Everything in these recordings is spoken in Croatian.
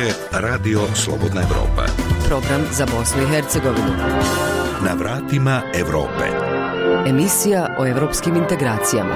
je Radio Slobodna Evropa. Program za Bosnu i Hercegovinu. Na vratima Evrope. Emisija o evropskim integracijama.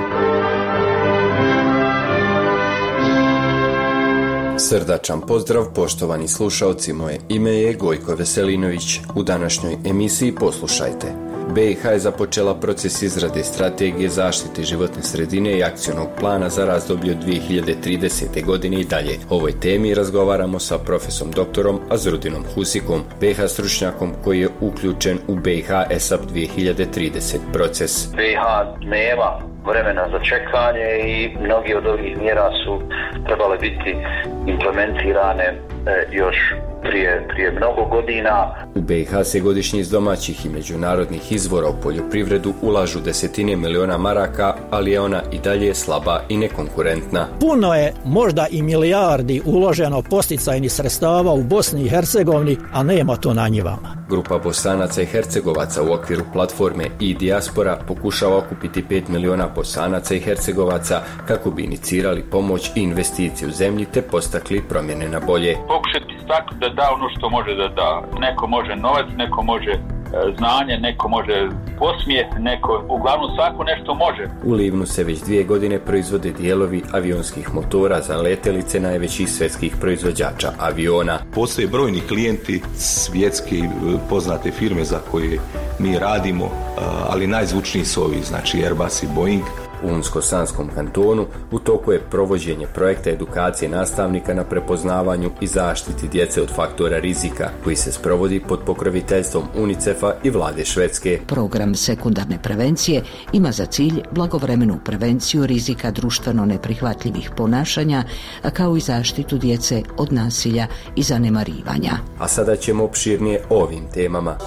Srdačan pozdrav, poštovani slušalci, moje ime je Gojko Veselinović. U današnjoj emisiji poslušajte. BiH je započela proces izrade strategije zaštite životne sredine i akcionog plana za razdoblje od 2030. godine i dalje. O ovoj temi razgovaramo sa profesorom doktorom Azrudinom Husikom, BiH stručnjakom koji je uključen u BiH ESAP 2030 proces. BiH nema vremena za čekanje i mnogi od ovih mjera su trebale biti implementirane još prije mnogo godina. U BiH se godišnje iz domaćih i međunarodnih izvora u poljoprivredu ulažu desetine miliona maraka, ali je ona i dalje slaba i nekonkurentna. Puno je, možda i milijardi uloženo posticajnih sredstava u Bosni i Hercegovini, a nema to na njivama. Grupa Bosanaca i Hercegovaca u okviru platforme i-dijaspora pokušava okupiti 5 miliona Bosanaca i Hercegovaca kako bi inicirali pomoć i investicije u zemlji te postakli promjene na bolje. Pokušati tako da da ono što može da da. Neko može novac, neko može znanje, neko može posmijeh, neko, uglavnom svako nešto može. U Livnu se već 2 godine proizvode dijelovi avionskih motora za letelice najvećih svjetskih proizvođača aviona. Postoje brojni klijenti, svjetske poznate firme za koje mi radimo, ali najzvučniji su ovi, znači Airbus i Boeing. U Unsko-Sanskom kantonu u toku je provođenje projekta edukacije nastavnika na prepoznavanju i zaštiti djece od faktora rizika, koji se sprovodi pod pokroviteljstvom UNICEF-a i vlade Švedske. Program sekundarne prevencije ima za cilj blagovremenu prevenciju rizika društveno neprihvatljivih ponašanja, kao i zaštitu djece od nasilja i zanemarivanja. A sada ćemo opširnije o ovim temama.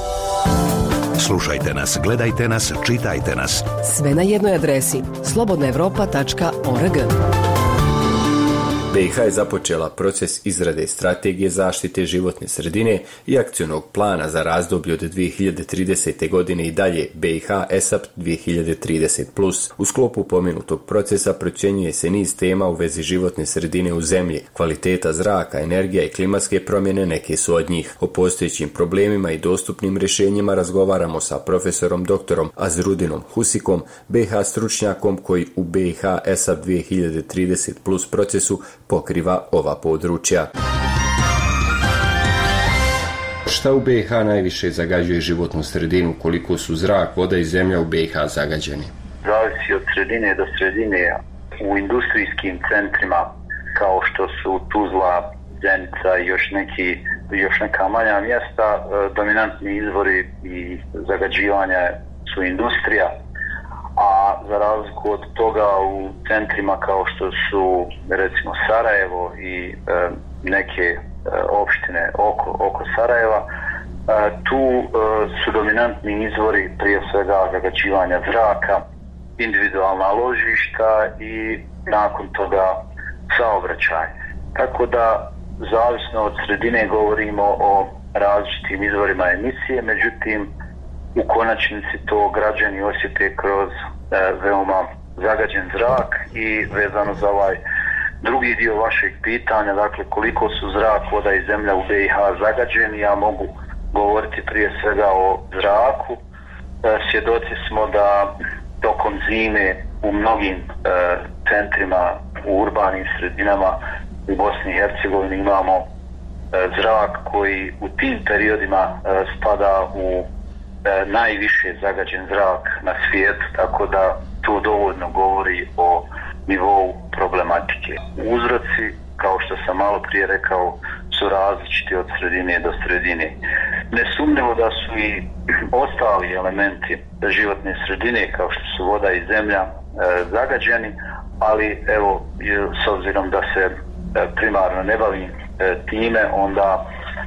Slušajte nas, gledajte nas, čitajte nas. Sve na jednoj adresi slobodnaevropa.org. BiH je započela proces izrade strategije zaštite životne sredine i akcionog plana za razdoblje od 2030. godine i dalje BiH ESAP 2030+. U sklopu pomenutog procesa procjenjuje se niz tema u vezi životne sredine u zemlji, kvaliteta zraka, energija i klimatske promjene neke su od njih. O postojećim problemima i dostupnim rješenjima razgovaramo sa profesorom doktorom Azrudinom Husikom, BiH stručnjakom koji u BiH ESAP 2030+ procesu pokriva ova područja. Šta u BiH najviše zagađuje životnu sredinu? Koliko su zrak, voda i zemlja u BiH zagađeni? Zavisi od sredine do sredine. U industrijskim centrima kao što su Tuzla, Zenica i još neka manja mjesta, dominantni izvori i zagađivanja su industrija. A za razliku od toga u centrima kao što su recimo Sarajevo i neke opštine oko Sarajeva, tu su dominantni izvori prije svega zagađivanja zraka, individualna ložišta i nakon toga saobraćaj. Tako da zavisno od sredine govorimo o različitim izvorima emisije, međutim u konačnici to građani osjete kroz veoma zagađen zrak. I vezano za ovaj drugi dio vašeg pitanja, dakle koliko su zrak, voda i zemlja u BiH zagađeni, ja mogu govoriti prije svega o zraku. Svjedoci smo da tokom zime u mnogim centrima, u urbanim sredinama u Bosni i Hercegovini imamo zrak koji u tim periodima spada u najviše zagađen zrak na svijetu, tako da to dovoljno govori o nivou problematike. Uzroci, kao što sam malo prije rekao, su različiti od sredine do sredine. Nesumnjivo da su i ostali elementi životne sredine, kao što su voda i zemlja, zagađeni, ali evo, s obzirom da se primarno ne bavim time, onda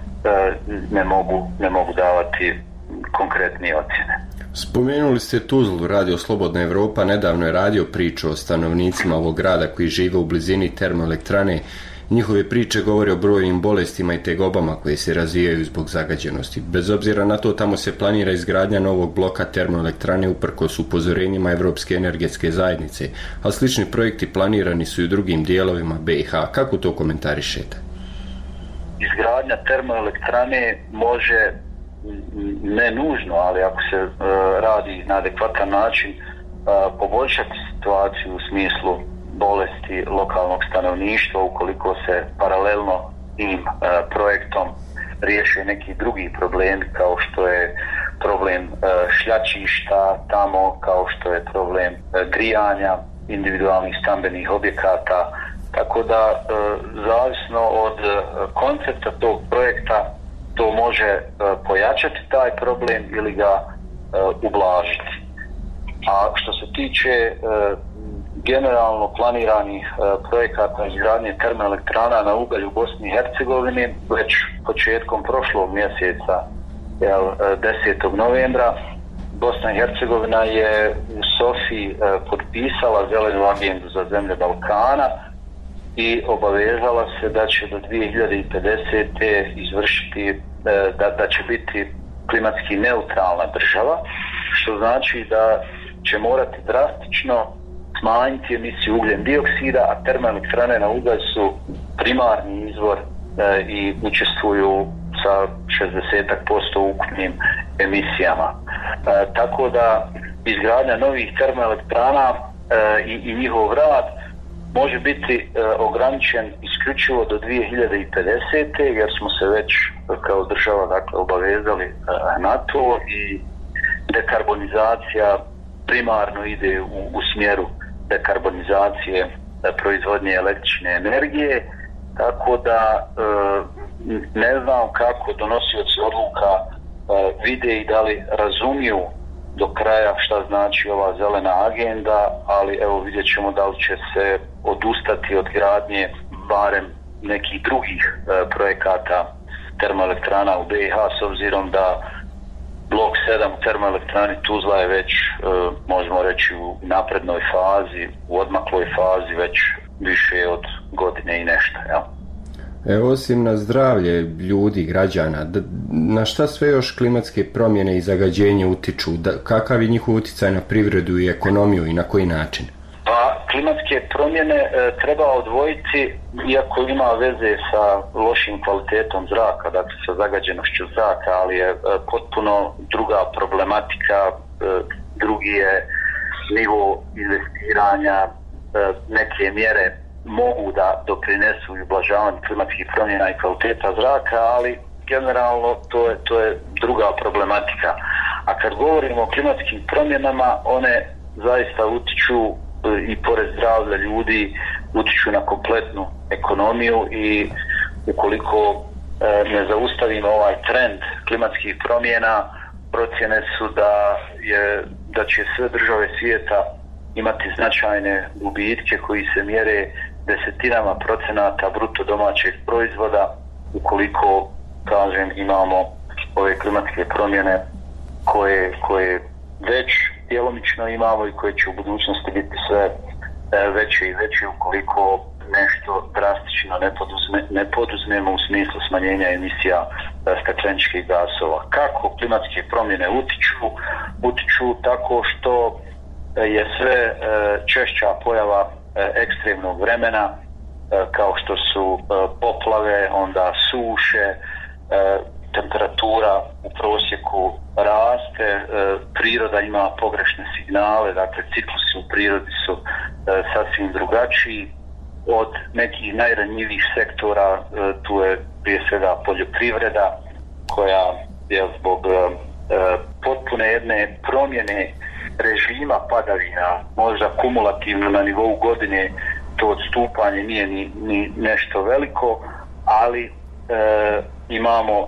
ne mogu davati konkretnije ocjene. Spomenuli ste Tuzlu, Radio Slobodna Evropa nedavno je radio priču o stanovnicima ovog grada koji žive u blizini termoelektrane. Njihove priče govore o brojnim bolestima i tegobama koje se razvijaju zbog zagađenosti. Bez obzira na to, tamo se planira izgradnja novog bloka termoelektrane uprkos upozorenjima Evropske energetske zajednice, a slični projekti planirani su i u drugim dijelovima BiH. Kako to komentarišete? izgradnja termoelektrane može, ne nužno, ali ako se radi na adekvatan način, poboljšati situaciju u smislu bolesti lokalnog stanovništva ukoliko se paralelno tim projektom riješe neki drugi problemi kao što je problem šljačišta tamo, kao što je problem grijanja individualnih stambenih objekata, tako da zavisno od koncepta tog projekta to može pojačati taj problem ili ga ublažiti. A što se tiče generalno planiranih projekata izgradnje termoelektrana na ugalj u Bosni i Hercegovini, već početkom prošlog mjeseca, 10. novembra, Bosna i Hercegovina je u Sofiji potpisala zelenu agendu za zemlje Balkana i obavezala se da će do 2050. izvršiti, da će biti klimatski neutralna država, što znači da će morati drastično smanjiti emisiju ugljen dioksida, a termoelektrane na ugalj su primarni izvor i učestvuju sa 60% u ukupnim emisijama. Tako da izgradnja novih termoelektrana i njihov rad može biti ograničen isključivo do 2050. jer smo se već kao država obavezali na to i dekarbonizacija primarno ide u smjeru dekarbonizacije proizvodnje električne energije, tako da ne znam kako donosioci odluka vide i da li razumiju do kraja šta znači ova zelena agenda, ali evo vidjet ćemo da li će se odustati od gradnje barem nekih drugih projekata termoelektrana u BiH, s obzirom da blok 7 u termoelektrani Tuzla je već, možemo reći, u naprednoj fazi, u odmakloj fazi već više od godine i nešto. Ja? Evo, osim na zdravlje ljudi, građana, na šta sve još klimatske promjene i zagađenje utiču? Kakav je njihov utjecaj na privredu i ekonomiju i na koji način? Pa, klimatske promjene treba odvojiti, iako ima veze sa lošim kvalitetom zraka, dakle sa zagađenošću zraka, ali je potpuno druga problematika, drugi je nivo investiranja, neke mjere mogu da doprinesu i ublažavanju klimatskih promjena i kvaliteta zraka, ali generalno to je druga problematika. A kad govorimo o klimatskim promjenama, one zaista utiču i pored zdravlja ljudi, utiču na kompletnu ekonomiju i ukoliko ne zaustavimo ovaj trend klimatskih promjena, procjene su da će sve države svijeta imati značajne gubitke koji se mjere desetinama procenata bruto domaćeg proizvoda ukoliko, kažem, imamo ove klimatske promjene koje već djelomično imamo i koje će u budućnosti biti sve veće i veće ukoliko nešto drastično ne poduzmemo u smislu smanjenja emisija stakleničkih gasova. Kako klimatske promjene utiču tako što je sve češća pojava ekstremnog vremena, kao što su poplave, onda suše, temperatura u prosjeku raste, priroda ima pogrešne signale, dakle ciklusi u prirodi su sasvim drugačiji. Od nekih najranjivijih sektora tu je prije svega poljoprivreda koja je zbog potpune jedne promjene režima padavina, možda kumulativno na nivou godine, to odstupanje nije ni nešto veliko, ali imamo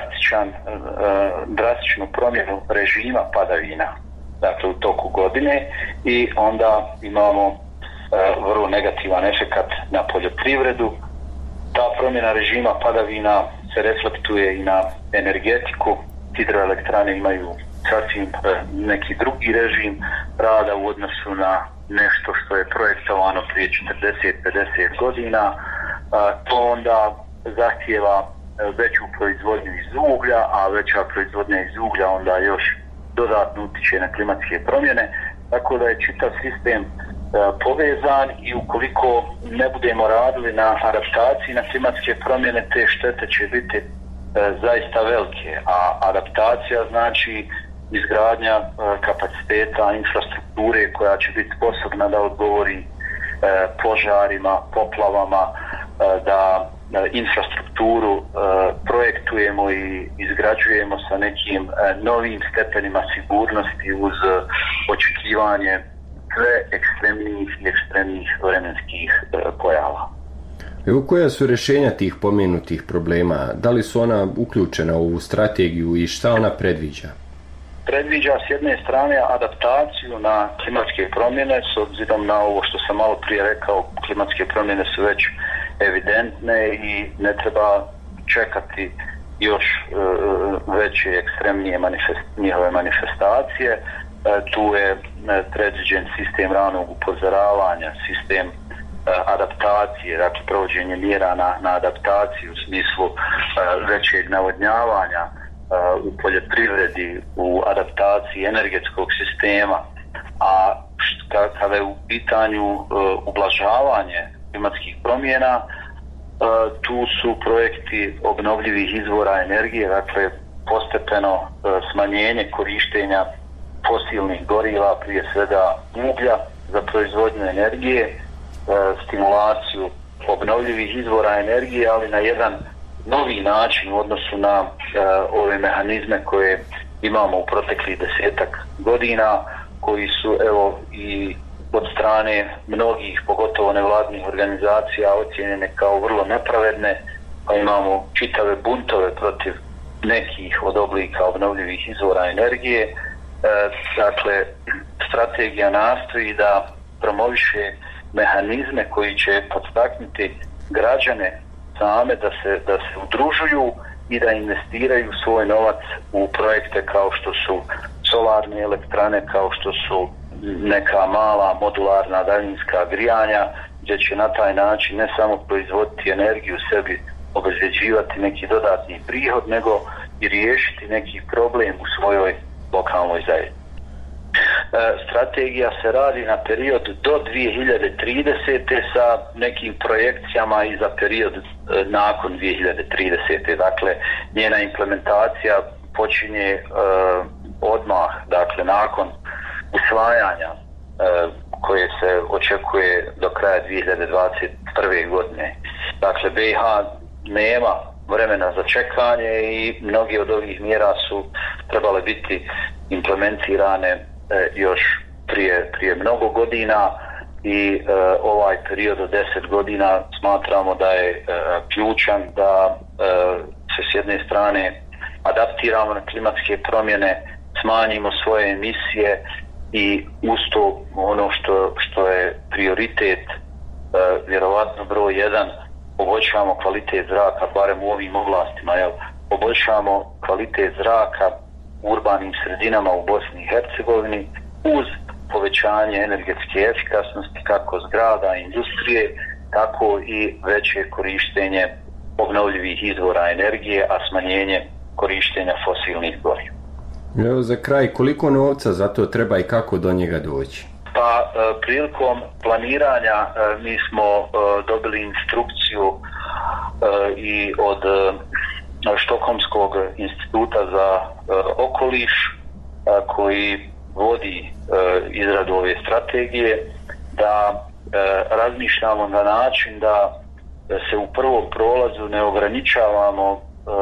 drastičnu promjenu režima padavina, dakle u toku godine, i onda imamo vrlo negativan efekat na poljoprivredu. Ta promjena režima padavina se reflektuje i na energetiku. Hidroelektrane imaju sasvim neki drugi režim rada u odnosu na nešto što je projektovano prije 40-50 godina. To onda zahtijeva veću proizvodnju iz uglja, a veća proizvodnja iz uglja onda još dodatno utiče na klimatske promjene, tako da je čitav sistem povezan i ukoliko ne budemo radili na adaptaciji na klimatske promjene, te štete će biti zaista velike, a adaptacija znači izgradnja kapaciteta infrastrukture koja će biti sposobna da odgovori požarima, poplavama, da infrastrukturu projektujemo i izgrađujemo sa nekim novim stepenima sigurnosti uz očekivanje sve ekstremnijih vremenskih pojava. Evo, koja su rješenja tih pomenutih problema? Da li su ona uključena u strategiju i šta ona predviđa? Predviđa s jedne strane adaptaciju na klimatske promjene, s obzirom na ovo što sam malo prije rekao, klimatske promjene su već evidentne i ne treba čekati još veće ekstremnije njihove manifestacije. Tu je predviđen sistem ranog upozoravanja, sistem adaptacije, dakle provođenje mjera na adaptaciju u smislu većeg navodnjavanja u poljoprivredi, u adaptaciji energetskog sistema, a kada je u pitanju ublažavanje klimatskih promjena, tu su projekti obnovljivih izvora energije, dakle postepeno smanjenje korištenja fosilnih goriva, prije svega uglja za proizvodnju energije, stimulaciju obnovljivih izvora energije, ali na jedan novi način u odnosu na ove mehanizme koje imamo u proteklih 10-ak godina, koji su evo i od strane mnogih, pogotovo nevladnih organizacija, ocijenjene kao vrlo nepravedne, pa imamo čitave buntove protiv nekih od oblika obnovljivih izvora energije. Dakle, strategija nastoji da promoviše mehanizme koji će podstaknuti građane same da se udružuju i da investiraju svoj novac u projekte kao što su solarne elektrane, kao što su neka mala modularna daljinska grijanja, gdje će na taj način ne samo proizvoditi energiju, sebi obezbeđivati neki dodatni prihod, nego i riješiti neki problem u svojoj lokalnoj zajednici. Strategija se radi na period do 2030. sa nekim projekcijama i za period nakon 2030. Dakle, njena implementacija počinje odmah, dakle nakon usvajanja koje se očekuje do kraja 2021. godine. Dakle, BiH nema vremena za čekanje i mnogi od ovih mjera su trebale biti implementirane još prije mnogo godina i ovaj period od 10 godina smatramo da je ključan da se s jedne strane adaptiramo na klimatske promjene, smanjimo svoje emisije i uz to ono što je prioritet, vjerovatno broj 1, poboljšamo kvalitet zraka, barem u ovim oblastima, poboljšamo kvalitet zraka u urbanim sredinama u Bosni i Hercegovini uz povećanje energetske efikasnosti kako zgrada i industrije, tako i veće korištenje obnovljivih izvora energije, a smanjenje korištenja fosilnih goriva. Evo za kraj, koliko novca za to treba i kako do njega doći? Pa prilikom planiranja mi smo dobili instrukciju i od Štokholmskog instituta za okoliš koji vodi izradu ove strategije, da razmišljamo na način da se u prvom prolazu ne ograničavamo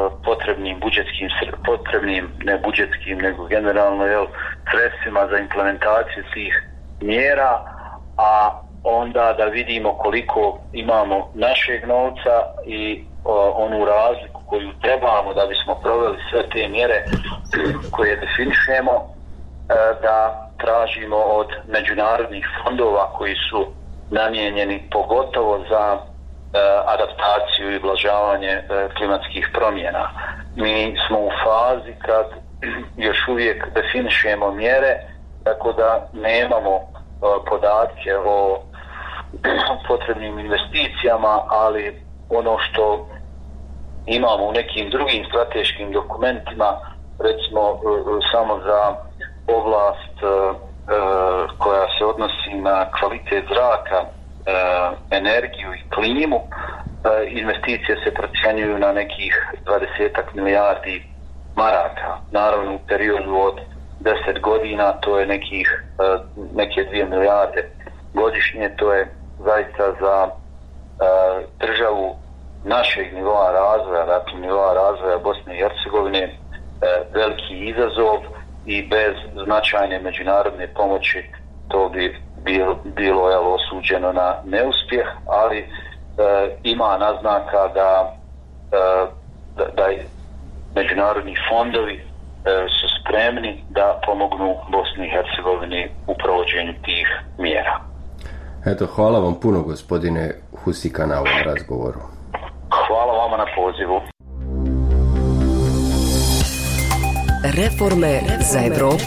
potrebnim ne budžetskim nego generalno sredstvima za implementaciju tih mjera, a onda da vidimo koliko imamo našeg novca i onu razliku koju trebamo da bismo proveli sve te mjere koje definišemo, da tražimo od međunarodnih fondova koji su namijenjeni pogotovo za adaptaciju i ublažavanje klimatskih promjena. Mi smo u fazi kad još uvijek definišemo mjere, tako da nemamo podatke o potrebnim investicijama, ali ono što imamo u nekim drugim strateškim dokumentima, recimo samo za oblast koja se odnosi na kvalitet zraka, energiju i klimu, investicije se procjenjuju na nekih 20 milijardi maraka. Naravno u periodu od 10 godina to je neke 2 milijarde godišnje. To je zaista za državu našeg nivoa razvoja, dakle nivoa razvoja Bosne i Hercegovine, veliki izazov i bez značajne međunarodne pomoći to bi bilo osuđeno na neuspjeh, ali ima naznaka da međunarodni fondovi su spremni da pomognu Bosni i Hercegovini u provođenju tih mjera. Eto, hvala vam puno, gospodine Husika, na ovom razgovoru. Hvala vama na pozivu. Reforme za Evropu.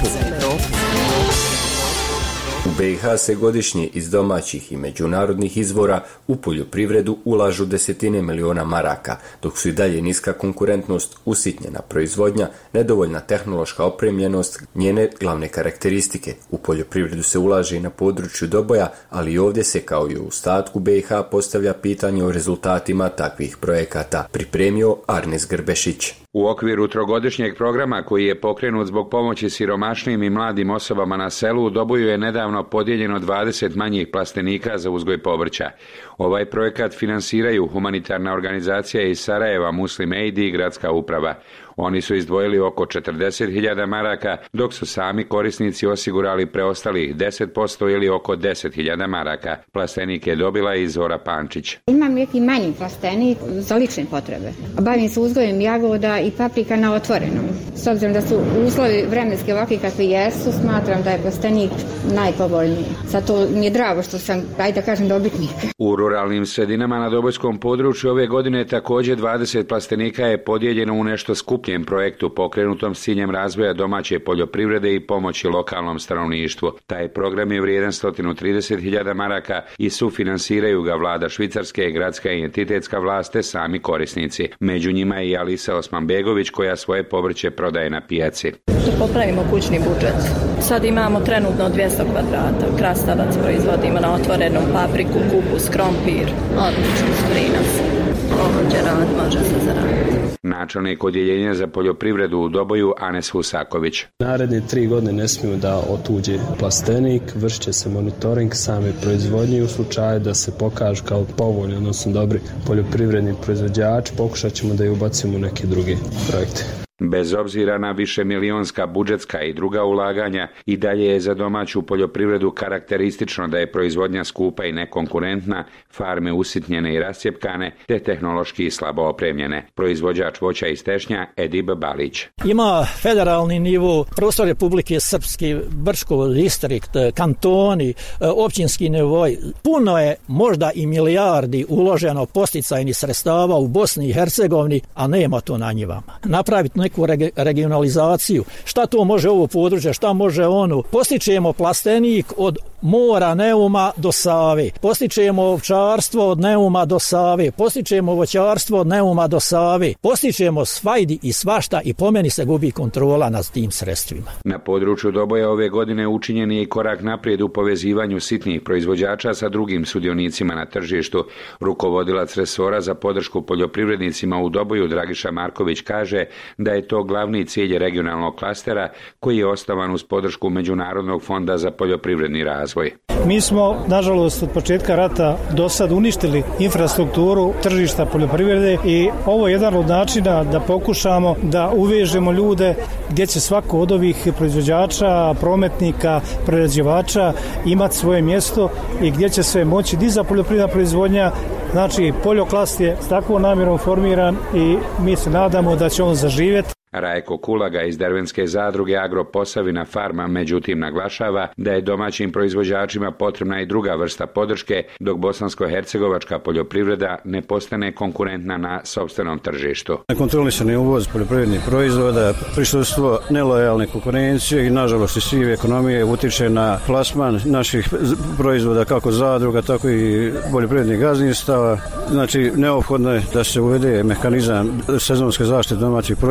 U BiH se godišnje iz domaćih i međunarodnih izvora u poljoprivredu ulažu desetine miliona maraka, dok su i dalje niska konkurentnost, usitnjena proizvodnja, nedovoljna tehnološka opremljenost, njene glavne karakteristike. U poljoprivredu se ulaže i na području Doboja, ali i ovdje se, kao i u ostatku BiH, postavlja pitanje o rezultatima takvih projekata. Pripremio Arnes Grbešić. U okviru trogodišnjeg programa koji je pokrenut zbog pomoći siromašnim i mladim osobama na selu, u Doboju je nedavno podijeljeno 20 manjih plastenika za uzgoj povrća. Ovaj projekat finansiraju humanitarna organizacija iz Sarajeva, Muslim Aid i gradska uprava. Oni su izdvojili oko 40.000 maraka, dok su sami korisnici osigurali preostalih 10% ili oko 10.000 maraka. Plastenik je dobila i Zora Pančić. Imam neki manji plastenik za lične potrebe. Bavim se uzgojem jagoda i paprika na otvorenom. S obzirom da su uslovi vremenski ovakvi kakvi jesu, smatram da je plastenik najpovoljniji. Zato mi je drago što sam, ajde da kažem, dobitnik. U ruralnim sredinama na Dobojskom području ove godine također 20 plastenika je podijeljeno u nešto skupljem projektu pokrenutom s ciljem razvoja domaće poljoprivrede i pomoći lokalnom stanovništvu. Taj program je vrijedan 130.000 maraka i sufinansiraju ga vlada Švicarske, gradska i entitetska vlast te sami korisnici. Među njima je i Alisa Osmanbegović koja svoje povrće prodaje na pijaci. Popravimo kućni budžet. Sad imamo trenutno 200 kvadrata. Krastavac proizvodimo na otvorenom, papriku, kupus, krompir. Odlično, strinac. Ovođe rad, može se zaraditi. Načelnik odjeljenja za poljoprivredu u Doboju Anes Husaković. Naredne 3 godine ne smiju da otuđe plastenik, vršit će se monitoring same proizvodnje u slučaju da se pokažu kao povoljni, odnosno dobri poljoprivredni proizvođači, pokušat ćemo da je ubacimo u neke druge projekte. Bez obzira na višemilijonska budžetska i druga ulaganja, i dalje je za domaću poljoprivredu karakteristično da je proizvodnja skupa i nekonkurentna, farme usitnjene i rascjepkane, te tehnološki slabo opremljene. Proizvođač voća iz Tešnja Edib Balić. Ima federalni nivo, prostor Republike Srpske, Brčko distrikt, kantoni, općinski nivo. Puno je možda i milijardi uloženo posticajnih sredstava u Bosni i Hercegovini, a nema to na njivama. Napraviti neku regionalizaciju. Šta to može ovo područje, šta može ono? Postičemo plastenik od mora Neuma do Save. Postičemo ovčarstvo od Neuma do Save. Postičemo voćarstvo od Neuma do Save. Postičemo svajdi i svašta i po meni se gubi kontrola nad tim sredstvima. Na području Doboja ove godine učinjen je i korak naprijed u povezivanju sitnih proizvođača sa drugim sudionicima na tržištu. Rukovodilac resora za podršku poljoprivrednicima u Doboju Dragiša Marković kaže da je to glavni cilj regionalnog klastera koji je osnovan uz podršku Međunarodnog fonda za poljoprivredni razvoj. Mi smo, nažalost, od početka rata do sad uništili infrastrukturu tržišta poljoprivrede i ovo je jedan od načina da pokušamo da uvežemo ljude gdje će svako od ovih proizvođača, prometnika, prerađivača imati svoje mjesto i gdje će se moći diza poljoprivredna proizvodnja. Znači, poljoklast je s takvom namjerom formiran i mi se nadamo da će on zaživjeti. Rajko Kulaga iz Dervenske zadruge Agro Posavina Farma međutim naglašava da je domaćim proizvođačima potrebna i druga vrsta podrške, dok bosansko-hercegovačka poljoprivreda ne postane konkurentna na sopstvenom tržištu. Nekontrolisani uvoz poljoprivrednih proizvoda, prisustvo nelojalne konkurencije i nažalost i sive ekonomije utječe na plasman naših proizvoda kako zadruga, tako i poljoprivrednih gazdinstava. Znači, neophodno je da se uvede mehanizam sezonske zaštite domaćih proizvoda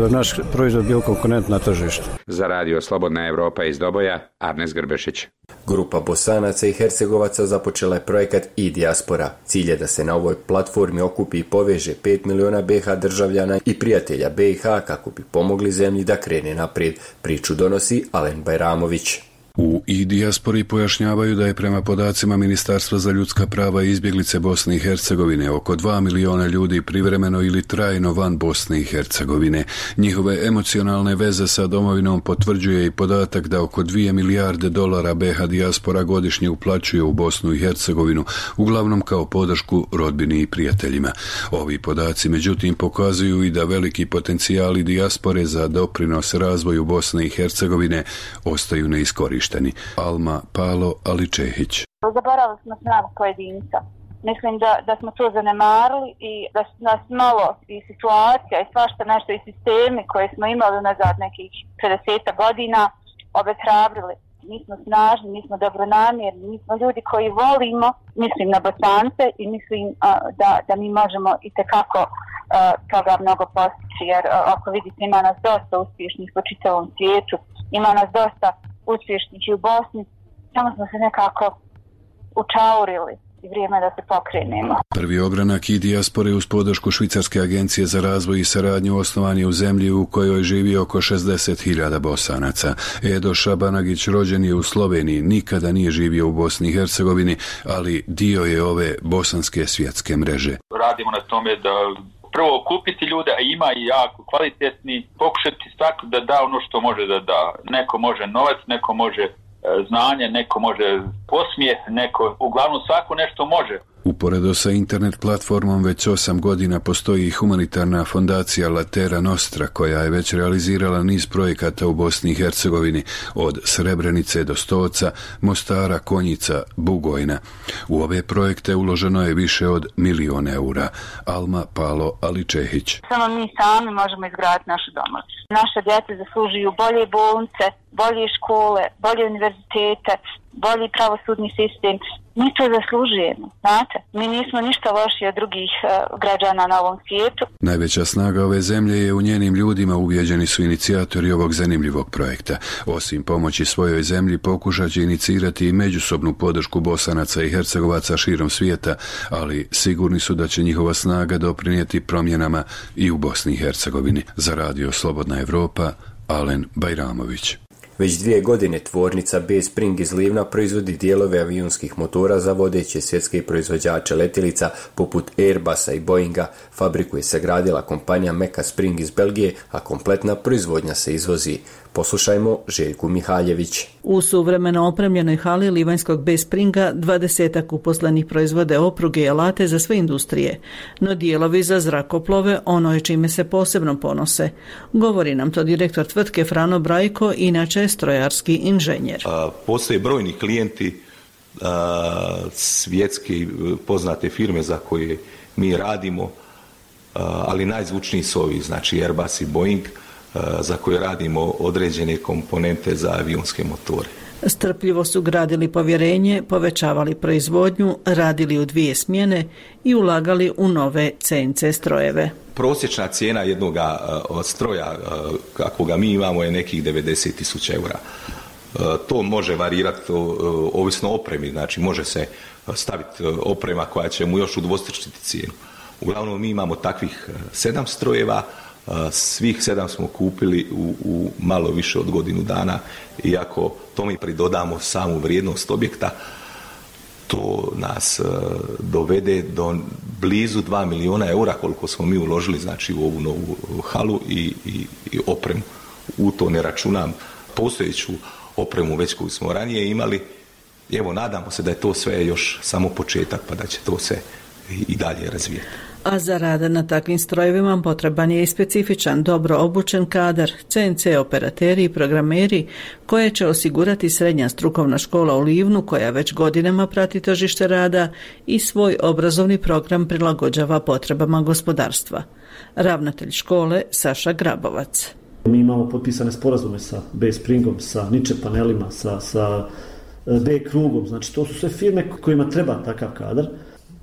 naš proizvod bio konkurent na tržištu. Za radio Slobodna Evropa iz Doboja, Arnes Grbešić. Grupa Bosanaca i Hercegovaca započela je projekat i-dijaspora. Cilj je da se na ovoj platformi okupi i poveže 5 miliona BiH državljana i prijatelja BiH kako bi pomogli zemlji da krene naprijed. Priču donosi Alen Bajramović. U i-dijaspori pojašnjavaju da je prema podacima Ministarstva za ljudska prava i izbjeglice Bosne i Hercegovine oko 2 miliona ljudi privremeno ili trajno van Bosne i Hercegovine. Njihove emocionalne veze sa domovinom potvrđuje i podatak da oko 2 milijarde dolara BiH dijaspora godišnje uplaćuje u Bosnu i Hercegovinu, uglavnom kao podršku rodbini i prijateljima. Ovi podaci međutim pokazuju i da veliki potencijali dijaspore za doprinos razvoju Bosne i Hercegovine ostaju neiskorišteni. Alma Palo Aličehić. Zaboravili smo snagu pojedinca. Mislim da smo to zanemarili i da su nas malo i situacija i svašta nešto i sistemi koje smo imali unazad nekih 50 godina obeshrabrili. Mi smo snažni, mi smo dobronamjerni, mi smo ljudi koji volimo, mislim na Bosance i mislim da mi možemo itekako toga mnogo postići, jer ako vidite ima nas dosta uspješnih po čitavom svijetu, ima nas dosta uspješnih i u Bosni, samo smo se nekako učaurili i vrijeme da se pokrenemo. Prvi ogranak i-dijaspore uz podršku Švicarske agencije za razvoj i saradnju osnovan je u zemlji u kojoj živi oko 60.000 Bosanaca. Edo Šabanagić rođen je u Sloveniji, nikada nije živio u Bosni i Hercegovini, ali dio je ove bosanske svjetske mreže. Radimo na tome da prvo kupiti ljude, a ima i jako kvalitetni, pokušati svako da da ono što može da da. Neko može novac, neko može znanje, neko može posmijeh, neko, uglavnom svako nešto može. Uporedo sa internet platformom već 8 godina postoji humanitarna fondacija Latera Nostra koja je već realizirala niz projekata u Bosni i Hercegovini od Srebrenice do Stoca, Mostara, Konjica, Bugojna. U ove projekte uloženo je više od 1 milion eura. Alma Palo Aličehić. Samo mi sami možemo izgraditi našu domac. Naša djeca zaslužuju bolje bolnice, bolje škole, bolje univerzitete, bolji pravosudni sistem. Mi to zaslužujemo, znate. Mi nismo ništa lošiji od drugih građana na ovom svijetu. Najveća snaga ove zemlje je u njenim ljudima, uvjeđeni su inicijatori ovog zanimljivog projekta. Osim pomoći svojoj zemlji, pokušat će inicirati i međusobnu podršku Bosanaca i Hercegovaca širom svijeta, ali sigurni su da će njihova snaga doprinijeti promjenama i u Bosni i Hercegovini. Za radio Slobodna Evropa, Alen Bajramović. Već 2 godine tvornica B-Spring iz Livna proizvodi dijelove avionskih motora za vodeće svjetske proizvođače letjelica poput Airbusa i Boeinga. Fabriku je sagradila kompanija Meka Spring iz Belgije, a kompletna proizvodnja se izvozi. Poslušajmo Željku Mihaljević. U suvremeno opremljenoj hali livanjskog B-Springa 20 uposlenih proizvode opruge i alate za sve industrije, no dijelovi za zrakoplove ono je čime se posebno ponose. Govori nam to direktor tvrtke Frano Brajko, inače strojarski inženjer. Postoje brojni klijenti, svjetski poznate firme za koje mi radimo, ali najzvučniji su ovi, znači Airbus i Boeing, za koje radimo određene komponente za avionske motore. Strpljivo su gradili povjerenje, povećavali proizvodnju, radili u 2 smjene i ulagali u nove CNC strojeve. Prosječna cijena jednog stroja kakvoga mi imamo je nekih 90.000 eura. To može varirati ovisno o opremi, znači može se staviti oprema koja će mu još udvostručiti cijenu. Uglavnom mi imamo takvih 7 strojeva, svih 7 smo kupili u malo više od godinu dana, iako tome pridodamo samu vrijednost objekta, to nas dovede do blizu 2 miliona eura koliko smo mi uložili, znači u ovu novu halu i opremu. U to ne računam postojeću opremu već koju smo ranije imali. Evo, nadamo se da je to sve još samo početak, pa da će to se i dalje razvijeti. A za rad na takvim strojevima potreban je i specifičan, dobro obučen kadar, CNC operateri i programeri koje će osigurati srednja strukovna škola u Livnu koja već godinama prati tržište rada i svoj obrazovni program prilagođava potrebama gospodarstva. Ravnatelj škole Saša Grabovac. Mi imamo potpisane sporazume sa B-Springom, sa Niče panelima, sa B-Krugom, znači to su sve firme kojima treba takav kadar.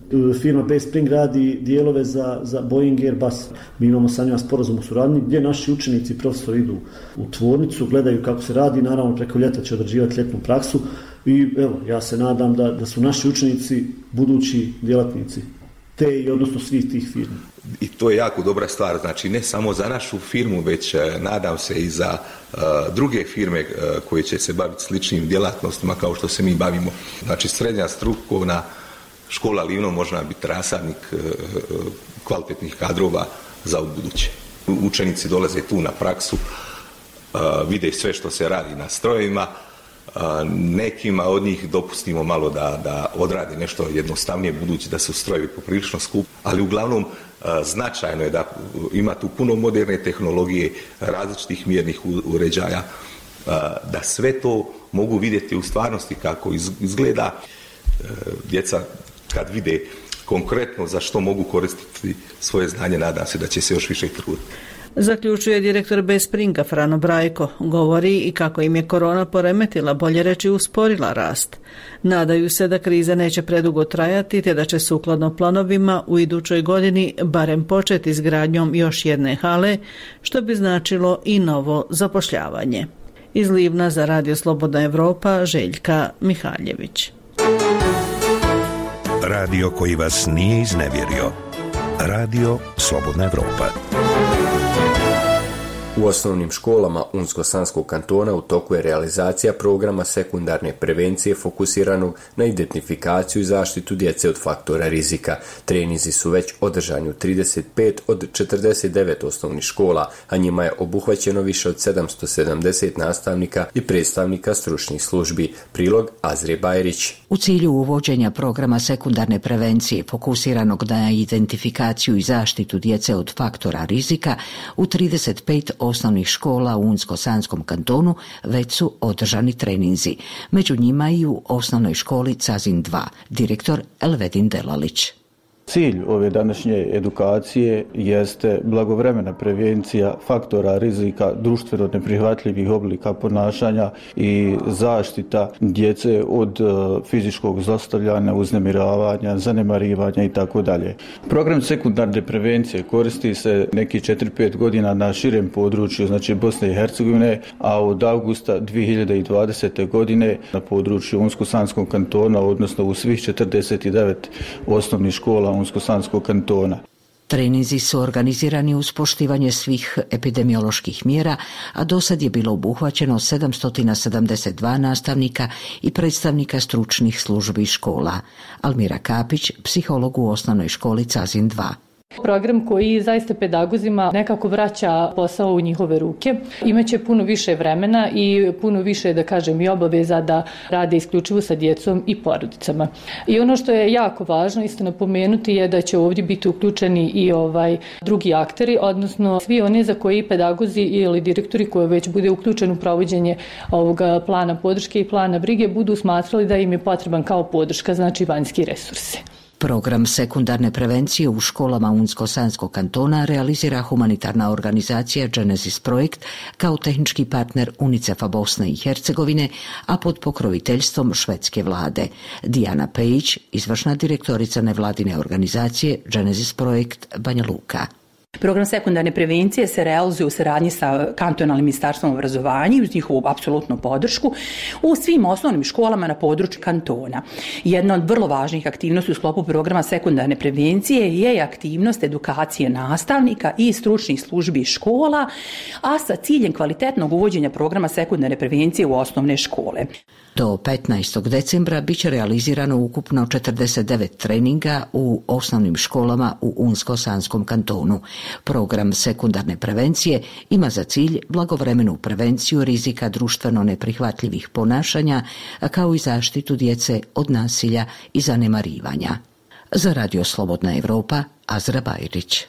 Firma Bay Spring radi dijelove za Boeing i Airbus. Mi imamo sa njima sporazum o suradnji gdje naši učenici i profesori idu u tvornicu, gledaju kako se radi, naravno preko ljeta će odrađivati ljetnu praksu i evo, ja se nadam da su naši učenici budući djelatnici te i odnosno svih tih firmi. I to je jako dobra stvar, znači ne samo za našu firmu, već nadam se i za druge firme koje će se baviti sličnim djelatnostima kao što se mi bavimo. Znači srednja strukovna škola Livno može biti rasadnik kvalitetnih kadrova za ubuduće. Učenici dolaze tu na praksu, vide sve što se radi na strojevima, nekima od njih dopustimo malo da odrade nešto jednostavnije, budući da su strojevi poprilično skupi, ali uglavnom značajno je da ima tu puno moderne tehnologije, različitih mjernih uređaja, da sve to mogu vidjeti u stvarnosti kako izgleda. Djeca kad vide konkretno za što mogu koristiti svoje znanje, nadam se da će se još više truditi. Zaključuje direktor Bay Springa Frano Brajko. Govori i kako im je korona poremetila, bolje reći usporila rast. Nadaju se da kriza neće predugo trajati te da će sukladno planovima u idućoj godini barem početi izgradnjom još jedne hale, što bi značilo i novo zapošljavanje. Iz Livna za Radio Slobodna Evropa, Željka Mihaljević. Radio koji vas nije iznevjerio. Radio Slobodna Evropa. U osnovnim školama Unsko-Sanskog kantona u toku je realizacija programa sekundarne prevencije fokusiranog na identifikaciju i zaštitu djece od faktora rizika. Treninzi su već održani u 35 od 49 osnovnih škola, a njima je obuhvaćeno više od 770 nastavnika i predstavnika stručnih službi. Prilog Azre Bajrić. U cilju uvođenja programa sekundarne prevencije fokusiranog na identifikaciju i zaštitu djece od faktora rizika u 35 osnovnih škola u Unsko-Sanskom kantonu već su održani treninzi. Među njima i u osnovnoj školi Cazin 2, direktor Elvedin Delalić. Cilj ove današnje edukacije jeste blagovremena prevencija faktora rizika društveno neprihvatljivih oblika ponašanja i zaštita djece od fizičkog zlostavljanja, uznemiravanja, zanemarivanja itd. Program sekundarne prevencije koristi se neki 4-5 godina na širem području, znači Bosne i Hercegovine, a od avgusta 2020. godine na području Unsko-Sanskog kantona, odnosno u svih 49 osnovnih škola Unsko-Sanskog kantona. Treninzi su organizirani uz poštivanje svih epidemioloških mjera, a do sad je bilo obuhvaćeno 772 nastavnika i predstavnika stručnih službi škola. Almira Kapić, psiholog u osnovnoj školi Cazin 2. Program koji zaista pedagozima nekako vraća posao u njihove ruke. Imaće puno više vremena i puno više, da kažem, i obaveza da rade isključivo sa djecom i porodicama. I ono što je jako važno isto napomenuti je da će ovdje biti uključeni i drugi akteri, odnosno svi oni za koji pedagozi ili direktori koji već bude uključen u provođenje ovog plana podrške i plana brige budu smatrali da im je potreban kao podrška, znači vanjski resursi. Program sekundarne prevencije u školama Unsko-Sanskog kantona realizira humanitarna organizacija Genesis Projekt kao tehnički partner UNICEF-a Bosne i Hercegovine, a pod pokroviteljstvom švedske vlade. Dijana Pejić, izvršna direktorica nevladine organizacije Genesis Projekt Banja Luka. Program sekundarne prevencije se realizuje u saradnji sa kantonalnim ministarstvom obrazovanja i uz njihovu apsolutnu podršku u svim osnovnim školama na području kantona. Jedna od vrlo važnih aktivnosti u sklopu programa sekundarne prevencije je aktivnost edukacije nastavnika i stručnih službi škola, a sa ciljem kvalitetnog uvođenja programa sekundarne prevencije u osnovne škole. Do 15. decembra biće realizirano ukupno 49 treninga u osnovnim školama u Unsko-Sanskom kantonu. Program sekundarne prevencije ima za cilj blagovremenu prevenciju rizika društveno neprihvatljivih ponašanja, kao i zaštitu djece od nasilja i zanemarivanja. Za Radio Slobodna Evropa, Azra Bajrić.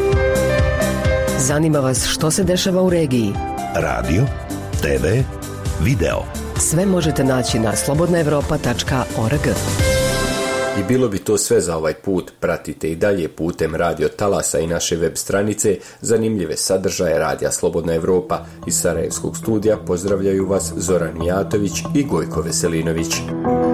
Zanima vas što se dešava u regiji? Radio, TV, video. Sve možete naći na slobodnaevropa.org. I bilo bi to sve za ovaj put. Pratite i dalje putem radio talasa i naše web stranice zanimljive sadržaje Radija Slobodna Evropa. Iz Sarajevskog studija pozdravljaju vas Zoran Mijatović i Gojko Veselinović.